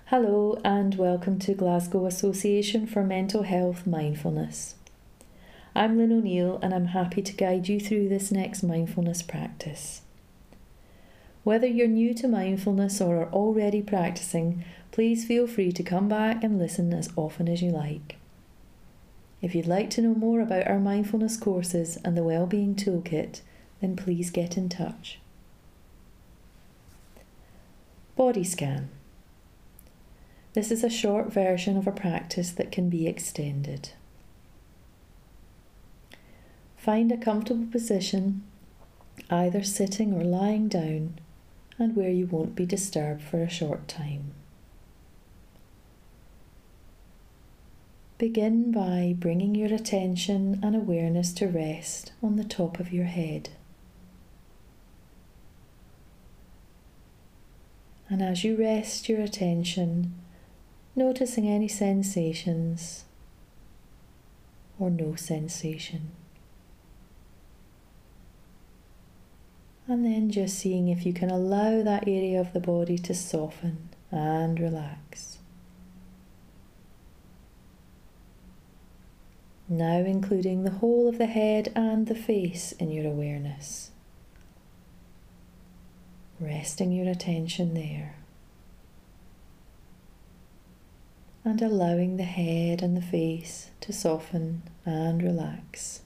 Hello and welcome to Glasgow Association for Mental Health Mindfulness. I'm Lynn O'Neill and I'm happy to guide you through this next mindfulness practice. Whether you're new to mindfulness or are already practicing, please feel free to come back and listen as often as you like. If you'd like to know more about our mindfulness courses and the Wellbeing Toolkit, then please get in touch. Body scan. This is a short version of a practice that can be extended. Find a comfortable position, either sitting or lying down, and where you won't be disturbed for a short time. Begin by bringing your attention and awareness to rest on the top of your head. And as you rest your attention, noticing any sensations or no sensation. And then just seeing if you can allow that area of the body to soften and relax. Now including the whole of the head and the face in your awareness. Resting your attention there. And allowing the head and the face to soften and relax.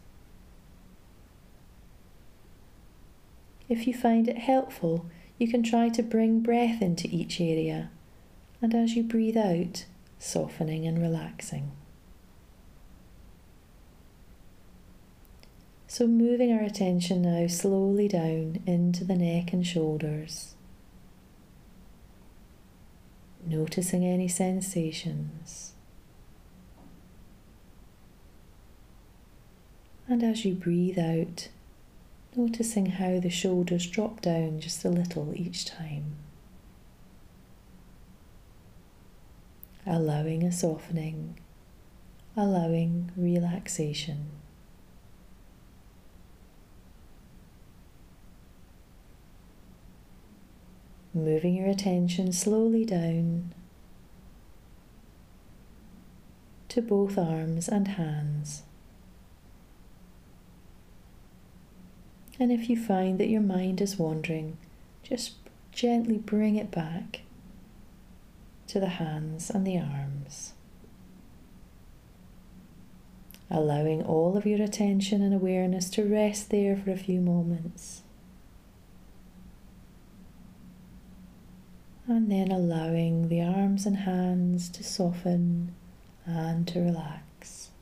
If you find it helpful, you can try to bring breath into each area, and as you breathe out, softening and relaxing. So moving our attention now slowly down into the neck and shoulders. Noticing any sensations. And as you breathe out, noticing how the shoulders drop down just a little each time. Allowing a softening, allowing relaxation. Moving your attention slowly down to both arms and hands. And if you find that your mind is wandering, just gently bring it back to the hands and the arms. Allowing all of your attention and awareness to rest there for a few moments. And then allowing the arms and hands to soften and to relax.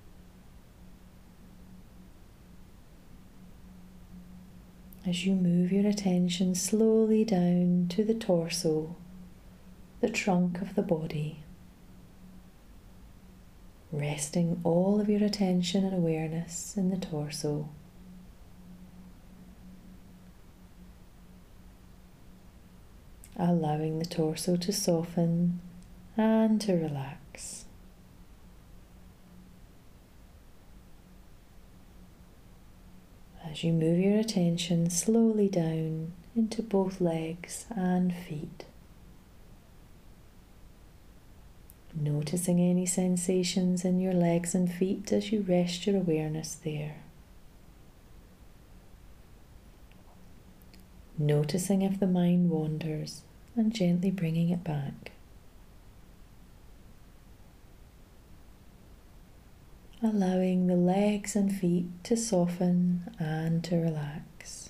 As you move your attention slowly down to the torso, the trunk of the body, resting all of your attention and awareness in the torso. Allowing the torso to soften and to relax. As you move your attention slowly down into both legs and feet. Noticing any sensations in your legs and feet as you rest your awareness there. Noticing if the mind wanders and gently bringing it back. Allowing the legs and feet to soften and to relax.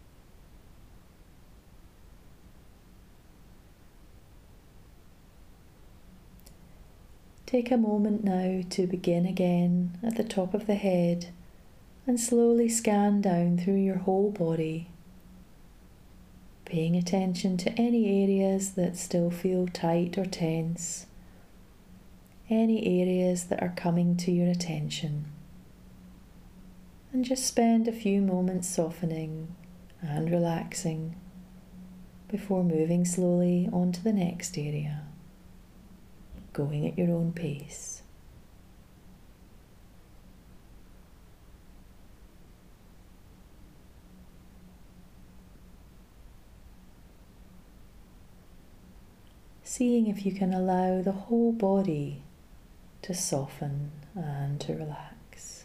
Take a moment now to begin again at the top of the head and slowly scan down through your whole body, paying attention to any areas that still feel tight or tense, any areas that are coming to your attention. And just spend a few moments softening and relaxing before moving slowly on to the next area, going at your own pace. seeing if you can allow the whole body to soften and to relax.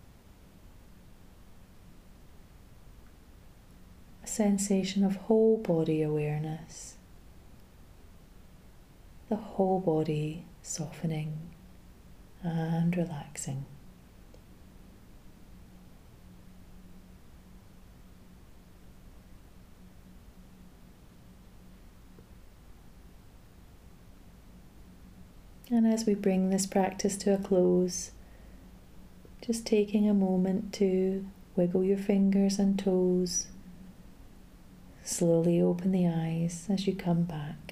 A sensation of whole body awareness, the whole body softening and relaxing. And as we bring this practice to a close, just taking a moment to wiggle your fingers and toes, slowly open the eyes as you come back.